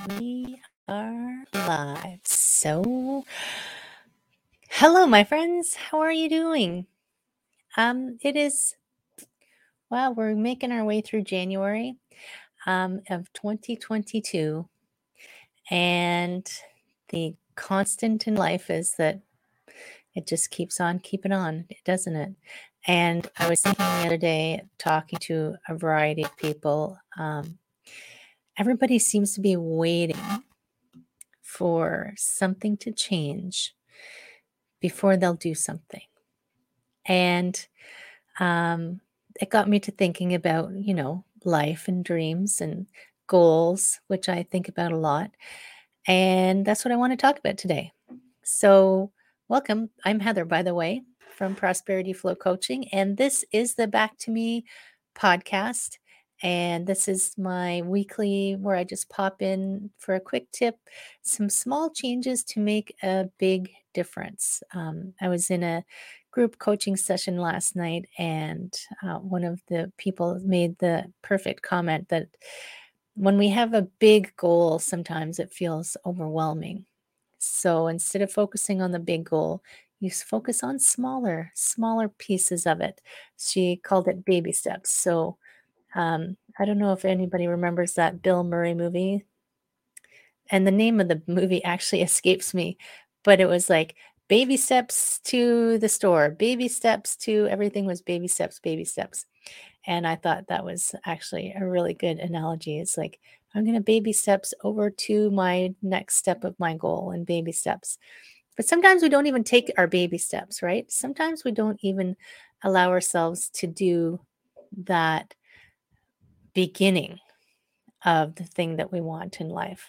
We are live. So, hello, my friends. How are you doing? It is, well, we're making our way through January of 2022. And the constant in life is that it just keeps on keeping on, doesn't it? And I was thinking the other day, talking to a variety of people, everybody seems to be waiting for something to change before they'll do something. And it got me to thinking about, life and dreams and goals, which I think about a lot. And that's what I want to talk about today. So, welcome. I'm Heather, by the way, from Prosperity Flow Coaching. And this is the Back to Me podcast. And this is my weekly where I just pop in for a quick tip, some small changes to make a big difference. I was in a group coaching session last night, and one of the people made the perfect comment that when we have a big goal, sometimes it feels overwhelming. So instead of focusing on the big goal, you focus on smaller pieces of it. She called it baby steps. So I don't know if anybody remembers that Bill Murray movie, and the name of the movie actually escapes me, but it was like baby steps to the store, baby steps to everything was baby steps, baby steps. And I thought that was actually a really good analogy. It's like, I'm going to baby steps over to my next step of my goal and baby steps. But sometimes we don't even take our baby steps, right? Sometimes we don't even allow ourselves to do that beginning of the thing that we want in life.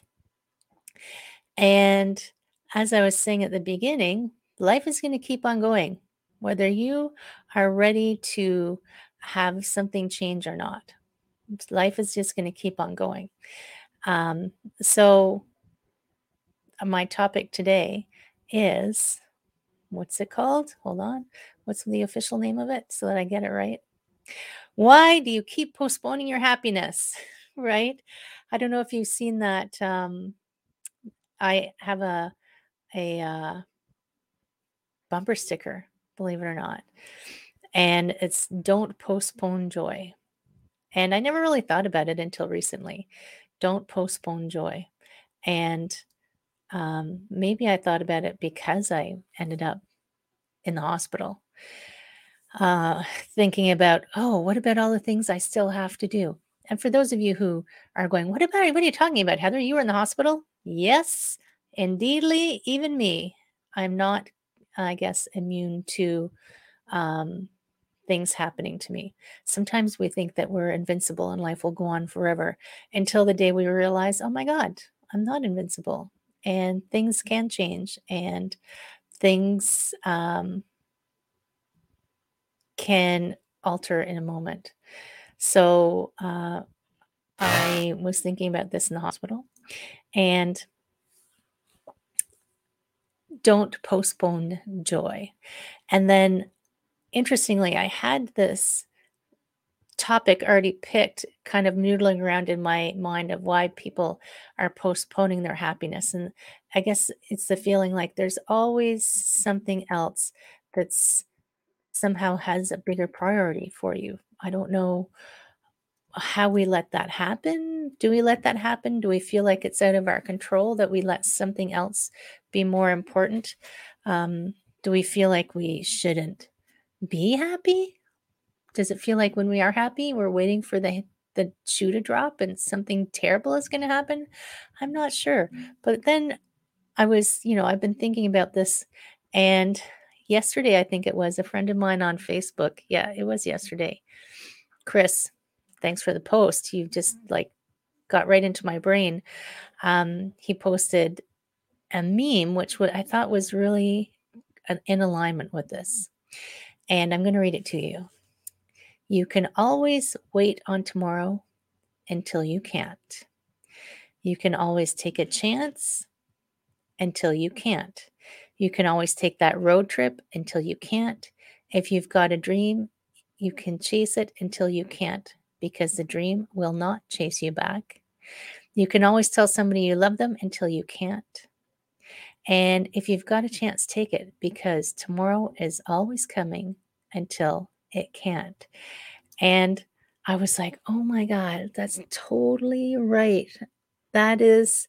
And as I was saying at the beginning, life is going to keep on going, whether you are ready to have something change or not. Life is just going to keep on going. So, my topic today is what's it called? Hold on. What's the official name of it so that I get it right? Why do you keep postponing your happiness? Right? I don't know if you've seen that. I have a bumper sticker, believe it or not, and it's "Don't postpone joy." And I never really thought about it until recently. Don't postpone joy. And maybe I thought about it because I ended up in the hospital, uh, thinking about, oh, what about all the things I still have to do? And for those of you who are going, what are you talking about, Heather? You were in the hospital? Yes, indeedly, even me. I'm not, I guess, immune to um, things happening to me. Sometimes we think that we're invincible and life will go on forever until the day we realize, oh my God, I'm not invincible. And things can change and things can alter in a moment. So I was thinking about this in the hospital, and don't postpone joy. And then, interestingly, I had this topic already picked, kind of noodling around in my mind of why people are postponing their happiness. And I guess it's the feeling like there's always something else that's somehow has a bigger priority for you. I don't know how we let that happen. Do we let that happen? Do we feel like it's out of our control that we let something else be more important? Um, do we feel like we shouldn't be happy? Does it feel like when we are happy, we're waiting for the shoe to drop and something terrible is going to happen? I'm not sure. But then I've been thinking about this, and yesterday, I think it was a friend of mine on Facebook. Yeah, it was yesterday. Chris, thanks for the post. You just like got right into my brain. He posted a meme, which I thought was really in alignment with this. And I'm going to read it to you. You can always wait on tomorrow until you can't. You can always take a chance until you can't. You can always take that road trip until you can't. If you've got a dream, you can chase it until you can't, because the dream will not chase you back. You can always tell somebody you love them until you can't. And if you've got a chance, take it, because tomorrow is always coming until it can't. And I was like, oh my God, that's totally right. That is,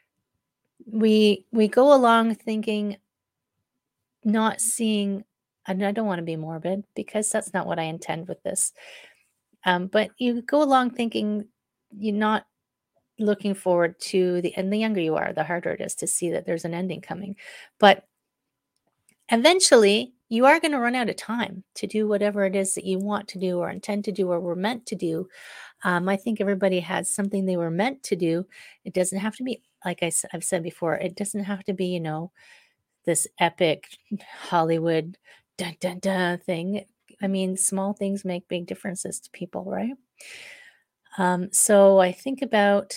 we go along thinking, not seeing, and I don't want to be morbid because that's not what I intend with this. But you go along thinking you're not looking forward to and the younger you are, the harder it is to see that there's an ending coming. But eventually, you are going to run out of time to do whatever it is that you want to do or intend to do or were meant to do. I think everybody has something they were meant to do. It doesn't have to be, like I've said before, it doesn't have to be, this epic Hollywood dun dun dun thing. I mean, small things make big differences to people, right? So I think about,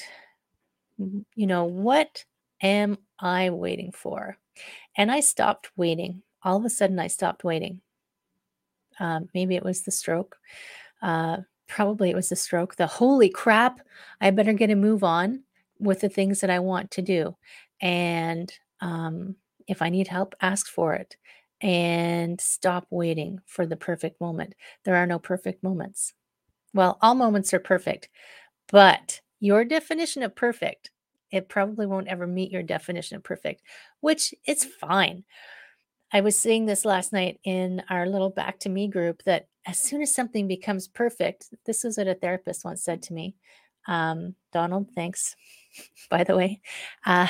what am I waiting for? And I stopped waiting. All of a sudden, I stopped waiting. Maybe it was the stroke. Probably it was the stroke. The holy crap, I better get a move on with the things that I want to do. And if I need help, ask for it and stop waiting for the perfect moment. There are no perfect moments. Well, all moments are perfect, but your definition of perfect, it probably won't ever meet your definition of perfect, which it's fine. I was saying this last night in our little Back to Me group that as soon as something becomes perfect, this was what a therapist once said to me. Donald, thanks, by the way. Uh,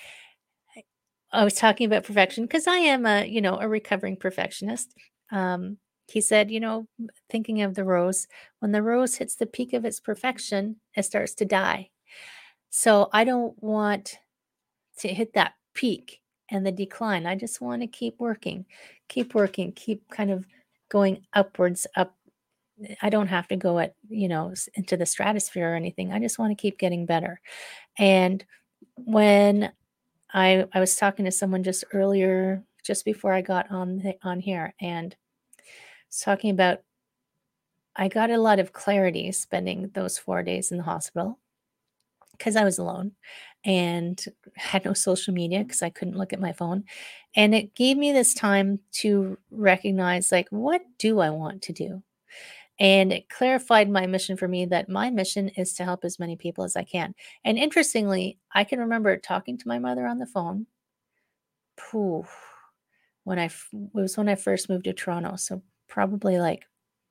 I was talking about perfection because I am a recovering perfectionist. Um, he said, thinking of the rose, when the rose hits the peak of its perfection, it starts to die. So I don't want to hit that peak and the decline. I just want to keep working, keep kind of going upwards, up. I don't have to go into the stratosphere or anything. I just want to keep getting better. And when I was talking to someone just earlier, just before I got on here, and was talking about, I got a lot of clarity spending those 4 days in the hospital because I was alone and had no social media because I couldn't look at my phone. And it gave me this time to recognize, like, what do I want to do? And it clarified my mission for me, that my mission is to help as many people as I can. And interestingly, I can remember talking to my mother on the phone. Pooh, it was when I first moved to Toronto. So probably like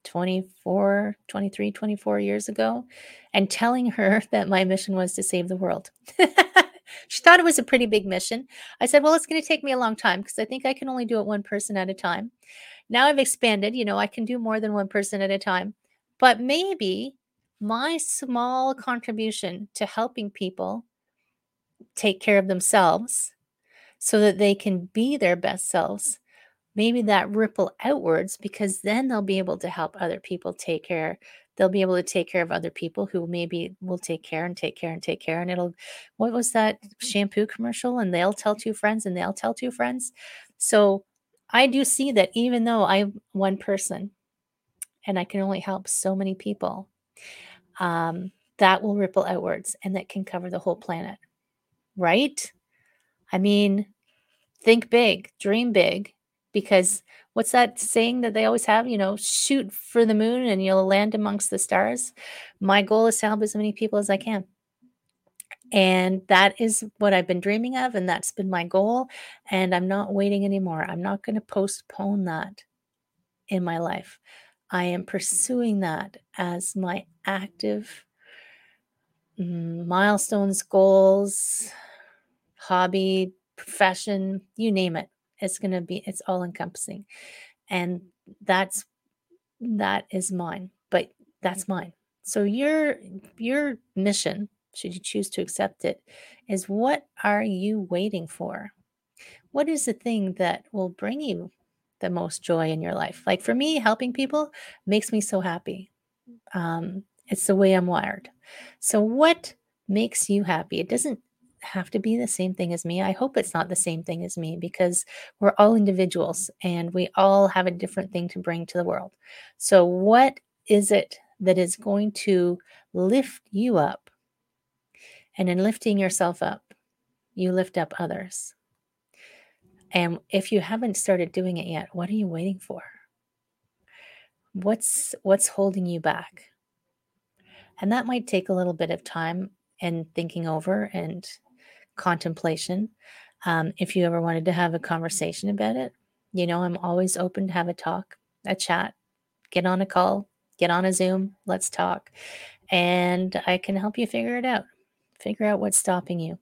23, 24 years ago, and telling her that my mission was to save the world. She thought it was a pretty big mission. I said, well, it's going to take me a long time because I think I can only do it one person at a time. Now I've expanded, I can do more than one person at a time. But maybe my small contribution to helping people take care of themselves so that they can be their best selves, maybe that ripple outwards, because then they'll be able to help other people take care. They'll be able to take care of other people who maybe will take care and take care and take care. And what was that shampoo commercial? And they'll tell two friends and they'll tell two friends. So I do see that even though I'm one person and I can only help so many people, that will ripple outwards and that can cover the whole planet, right? I mean, think big, dream big, because what's that saying that they always have? Shoot for the moon and you'll land amongst the stars. My goal is to help as many people as I can. And that is what I've been dreaming of. And that's been my goal. And I'm not waiting anymore. I'm not going to postpone that in my life. I am pursuing that as my active milestones, goals, hobby, profession, you name it. It's all encompassing. And that is mine, but that's mine. So your mission, should you choose to accept it, is, what are you waiting for? What is the thing that will bring you the most joy in your life? Like for me, helping people makes me so happy. It's the way I'm wired. So what makes you happy? It doesn't have to be the same thing as me. I hope it's not the same thing as me, because we're all individuals and we all have a different thing to bring to the world. So what is it that is going to lift you up And in lifting yourself up, you lift up others. And if you haven't started doing it yet, what are you waiting for? What's holding you back? And that might take a little bit of time and thinking over and contemplation. If you ever wanted to have a conversation about it, I'm always open to have a talk, a chat, get on a call, get on a Zoom, let's talk. And I can help you figure it out. Figure out what's stopping you.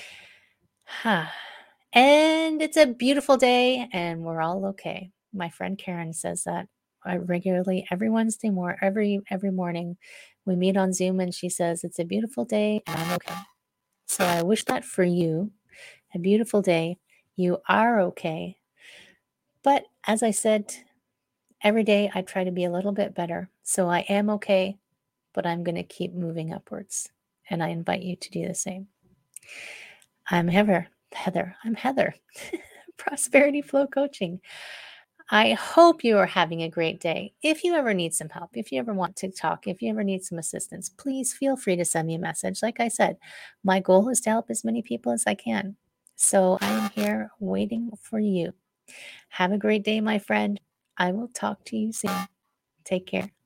And it's a beautiful day and we're all okay. My friend Karen says that regularly every Wednesday every morning we meet on Zoom and she says it's a beautiful day and I'm okay. So I wish that for you. A beautiful day. You are okay. But as I said, every day I try to be a little bit better. So I am okay, but I'm going to keep moving upwards. And I invite you to do the same. I'm Heather. I'm Heather. Prosperity Flow Coaching. I hope you are having a great day. If you ever need some help, if you ever want to talk, if you ever need some assistance, please feel free to send me a message. Like I said, my goal is to help as many people as I can. So I am here waiting for you. Have a great day, my friend. I will talk to you soon. Take care.